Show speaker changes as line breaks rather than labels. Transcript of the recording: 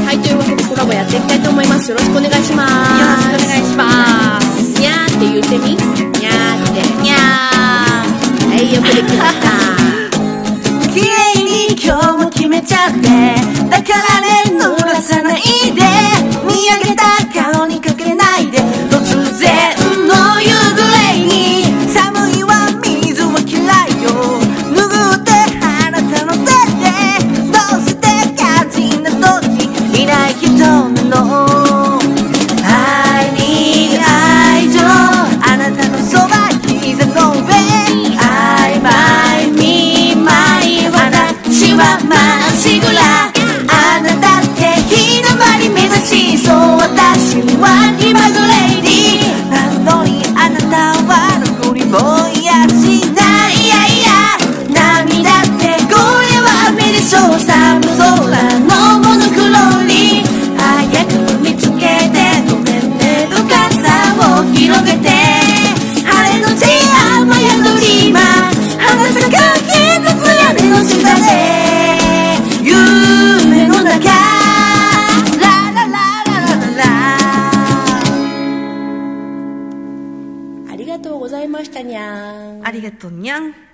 はい、というわけでコラボやっていきたいと思います。よろしくお願いします。
よろしくお願いします。
にゃーって言ってみ、にゃーって
にゃー。
はい、よくできました
綺麗に今日も決めちゃって、だからね濡らさないで、見上げた顔にかけないで、突然の夕暮れに寒いわ水は嫌いよ、拭ってあなたの手で、どうして肝心な時にいない人なの。 I need 愛情、あなたのそば膝の上、 I by me my 私はまっしぐら、あなたって日の丸目指し、そう私は気まぐれに、なのにあなたはどこにもいやしない、いやいや涙ってこれは雨でしょう、寒空のモノクロに早く見つけて、ごめんねと傘を広げて、晴れのち雨宿り今花咲か一つ屋根の下で夢の中、ラララララララ。
ありがとうございましたにゃーん。
ありがとうにゃん。